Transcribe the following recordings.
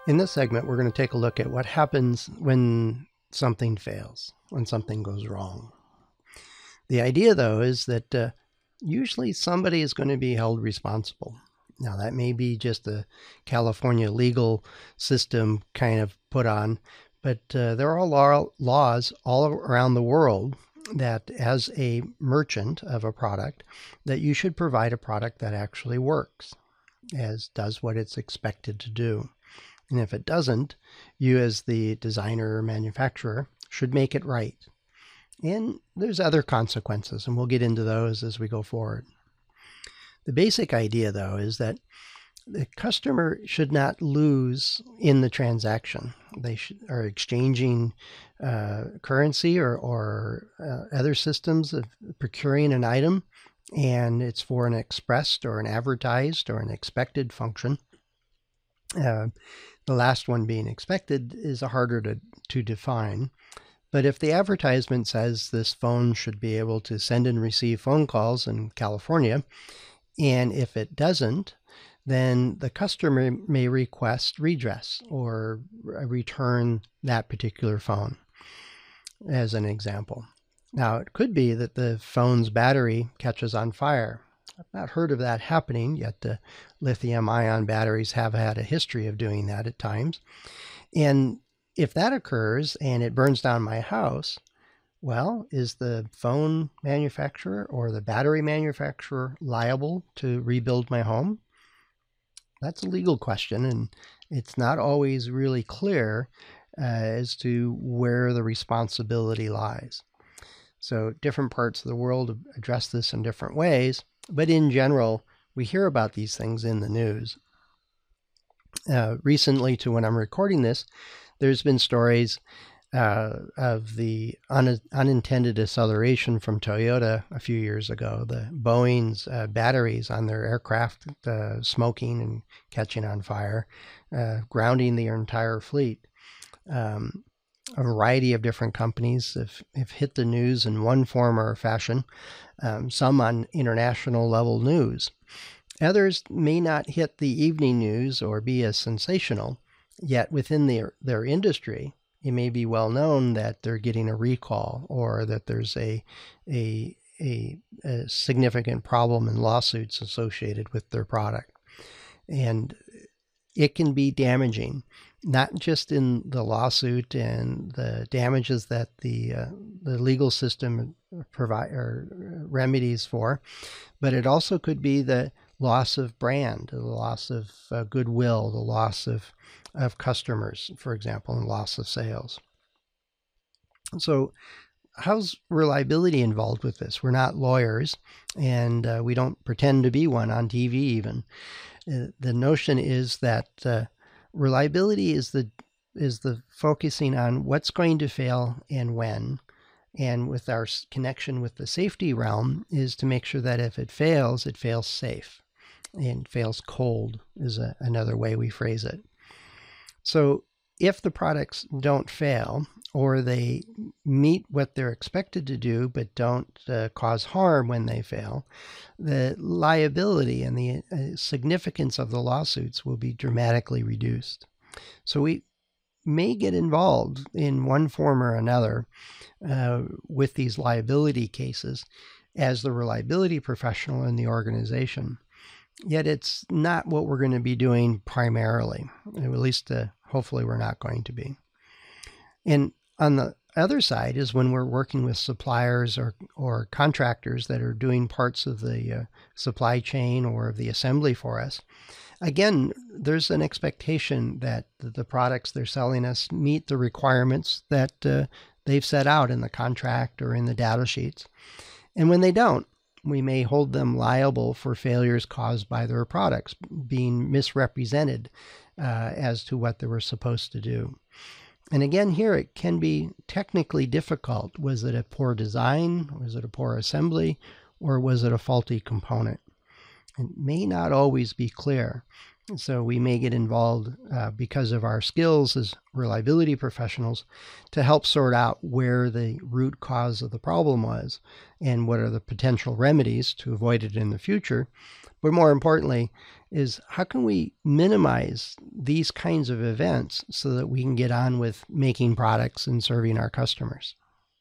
In this segment, we're going to take a look at what happens when something fails, when something goes wrong. The idea, though, is that usually somebody is going to be held responsible. Now, that may be just a California legal system kind of put on, but there are laws all around the world that as a merchant of a product, that you should provide a product that actually works, does what it's expected to do. And if it doesn't, you as the designer or manufacturer should make it right. And there's other consequences, and we'll get into those as we go forward. The basic idea, though, is that the customer should not lose in the transaction. They are exchanging currency or other systems of procuring an item, and it's for an expressed or an advertised or an expected function. The last one being expected is harder to define. But if the advertisement says this phone should be able to send and receive phone calls in California, and if it doesn't, then the customer may request redress or return that particular phone, as an example. Now, it could be that the phone's battery catches on fire. I've not heard of that happening, yet the lithium-ion batteries have had a history of doing that at times. And if that occurs and it burns down my house, well, is the phone manufacturer or the battery manufacturer liable to rebuild my home? That's a legal question, and it's not always really clear as to where the responsibility lies. So different parts of the world address this in different ways, but in general, we hear about these things in the news. Recently, to when I'm recording this, there's been stories of the unintended acceleration from Toyota a few years ago, the Boeing's batteries on their aircraft smoking and catching on fire, grounding the entire fleet. A variety of different companies have hit the news in one form or fashion, some on international level news. Others may not hit the evening news or be as sensational, yet within their industry, it may be well known that they're getting a recall or that there's a significant problem in lawsuits associated with their product. And it can be damaging, not just in the lawsuit and the damages that the legal system provide or remedies for, but it also could be the loss of brand, the loss of goodwill, the loss of customers, for example, and loss of sales. So how's reliability involved with this? We're not lawyers, and we don't pretend to be one on TV even. The notion is that reliability is the focusing on what's going to fail and when, and with our connection with the safety realm is to make sure that if it fails safe, and fails cold is another way we phrase it. So if the products don't fail, or they meet what they're expected to do but don't cause harm when they fail, the liability and the significance of the lawsuits will be dramatically reduced. So we may get involved in one form or another with these liability cases as the reliability professional in the organization. Yet it's not what we're going to be doing primarily, at least hopefully we're not going to be. And on the other side is when we're working with suppliers or contractors that are doing parts of the supply chain or of the assembly for us. Again, there's an expectation that the products they're selling us meet the requirements that they've set out in the contract or in the data sheets. And when they don't, we may hold them liable for failures caused by their products being misrepresented as to what they were supposed to do. And again, here it can be technically difficult. Was it a poor design? Was it a poor assembly? Or was it a faulty component? It may not always be clear. So we may get involved because of our skills as reliability professionals to help sort out where the root cause of the problem was and what are the potential remedies to avoid it in the future. But more importantly, is how can we minimize these kinds of events so that we can get on with making products and serving our customers?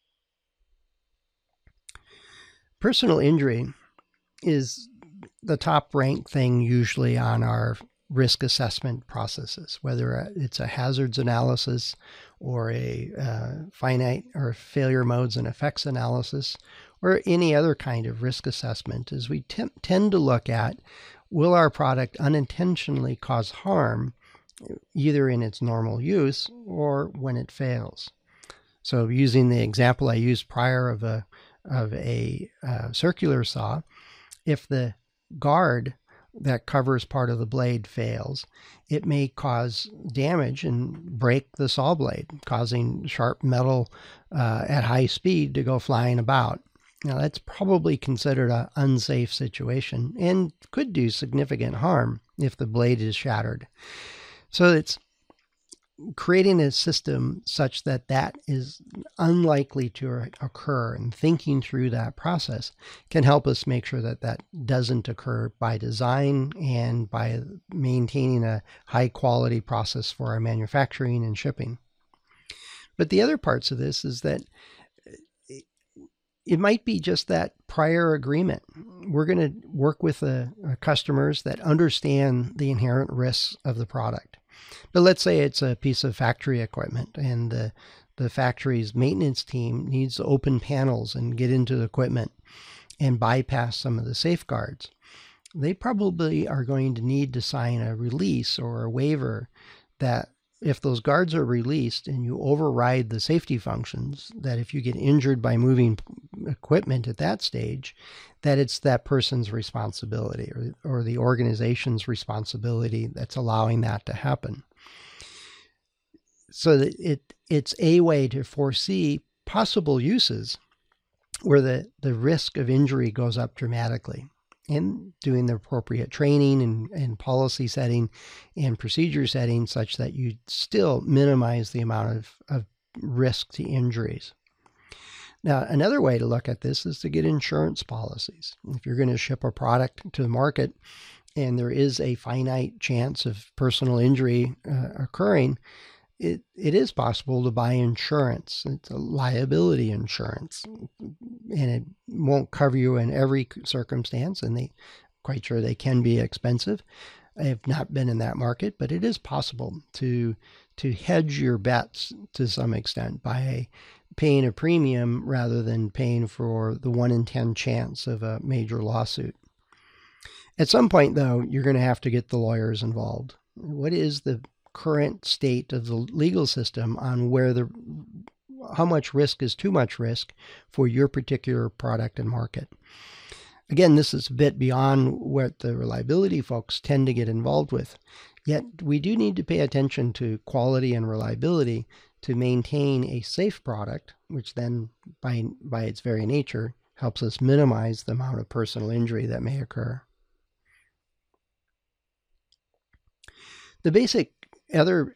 Personal injury is the top ranked thing usually on our risk assessment processes, whether it's a hazards analysis or a finite or failure modes and effects analysis or any other kind of risk assessment, is we tend to look at, will our product unintentionally cause harm either in its normal use or when it fails? So using the example I used prior of a circular saw, if the guard that covers part of the blade fails, it may cause damage and break the saw blade, causing sharp metal at high speed to go flying about. Now, that's probably considered an unsafe situation and could do significant harm if the blade is shattered. So it's creating a system such that that is unlikely to occur, and thinking through that process can help us make sure that that doesn't occur by design and by maintaining a high quality process for our manufacturing and shipping. But the other parts of this is that it might be just that prior agreement. We're going to work with customers that understand the inherent risks of the product. But let's say it's a piece of factory equipment and the factory's maintenance team needs to open panels and get into the equipment and bypass some of the safeguards. They probably are going to need to sign a release or a waiver that if those guards are released and you override the safety functions, that if you get injured by moving equipment at that stage, that it's that person's responsibility or the organization's responsibility that's allowing that to happen. So that it's a way to foresee possible uses where the risk of injury goes up dramatically, and doing the appropriate training and policy setting and procedure setting such that you still minimize the amount of risk to injuries. Now, another way to look at this is to get insurance policies. If you're going to ship a product to the market and there is a finite chance of personal injury occurring, it is possible to buy insurance. It's a liability insurance, and it won't cover you in every circumstance, and they quite sure they can be expensive. I have not been in that market, but it is possible to hedge your bets to some extent by paying a premium rather than paying for the 1 in 10 chance of a major lawsuit. At some point, though, you're going to have to get the lawyers involved. What is the current state of the legal system on how much risk is too much risk for your particular product and market? Again, this is a bit beyond what the reliability folks tend to get involved with. Yet we do need to pay attention to quality and reliability to maintain a safe product, which then by its very nature helps us minimize the amount of personal injury that may occur. The basic other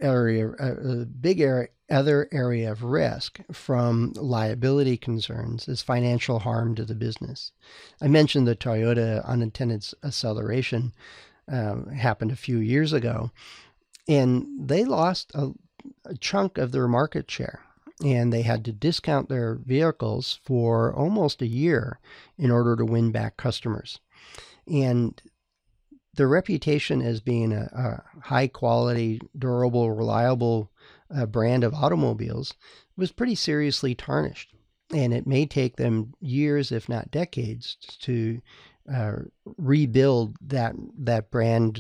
area of risk from liability concerns is financial harm to the business. I mentioned the Toyota unintended acceleration happened a few years ago, and they lost a chunk of their market share, and they had to discount their vehicles for almost a year in order to win back customers. And their reputation as being a high-quality, durable, reliable brand of automobiles was pretty seriously tarnished. And it may take them years, if not decades, to rebuild that brand,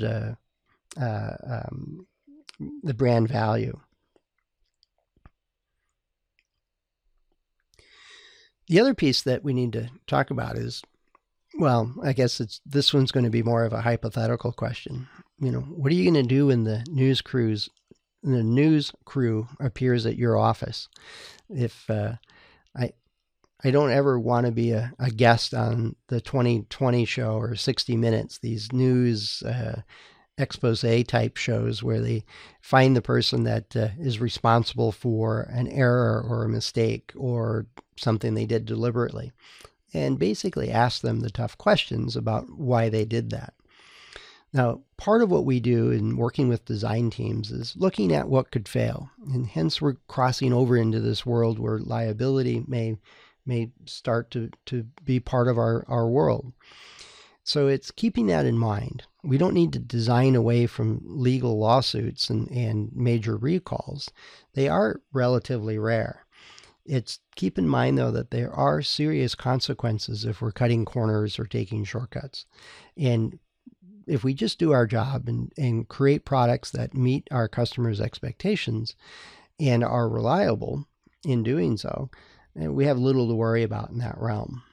the brand value. The other piece that we need to talk about is, well, I guess this one's going to be more of a hypothetical question. What are you going to do when the news crew appears at your office? If I don't ever want to be a guest on the 2020 show or 60 Minutes, these news expose type shows where they find the person that is responsible for an error or a mistake or something they did deliberately, and basically ask them the tough questions about why they did that. Now, part of what we do in working with design teams is looking at what could fail, and hence we're crossing over into this world where liability may start to be part of our world. So it's keeping that in mind. We don't need to design away from legal lawsuits and major recalls. They are relatively rare. It's keep in mind, though, that there are serious consequences if we're cutting corners or taking shortcuts. And if we just do our job and create products that meet our customers' expectations and are reliable in doing so, we have little to worry about in that realm.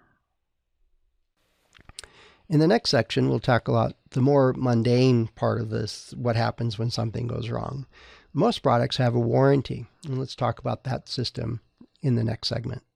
In the next section, we'll tackle out the more mundane part of this, what happens when something goes wrong. Most products have a warranty, and let's talk about that system in the next segment.